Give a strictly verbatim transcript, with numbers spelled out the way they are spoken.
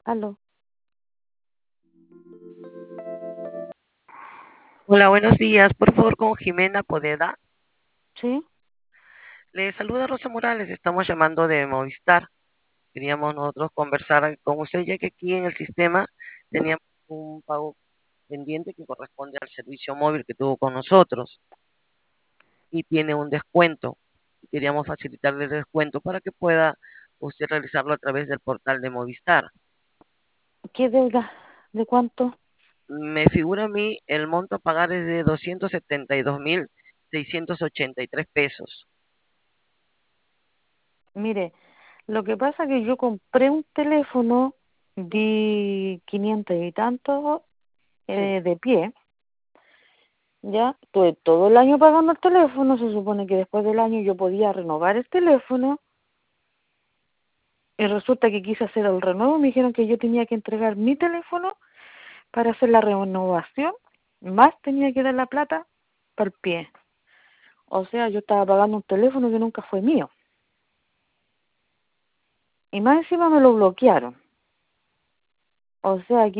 Aló, Hola, buenos días. Por favor, con Jimena Podeda. ¿sí? Le saluda Rosa Morales. Estamos llamando de Movistar. Queríamos nosotros conversar con usted, ya que aquí en el sistema teníamos un pago pendiente que corresponde al servicio móvil que tuvo con nosotros y tiene un descuento. Queríamos facilitarle el descuento para que pueda usted realizarlo a través del portal de Movistar. ¿Qué deuda? ¿De cuánto? Me figura a mí el monto a pagar es de doscientos setenta y dos mil seiscientos ochenta y tres pesos. Mire, lo que pasa es que yo compré un teléfono, di quinientos y tantos Sí. eh, de pie, ya, tuve todo el año pagando el teléfono, se supone que después del año yo podía renovar el teléfono, y resulta que quise hacer el renuevo, me dijeron que yo tenía que entregar mi teléfono para hacer la renovación, más tenía que dar la plata para el pie. O sea, yo estaba pagando un teléfono que nunca fue mío. Y más encima me lo bloquearon. O sea,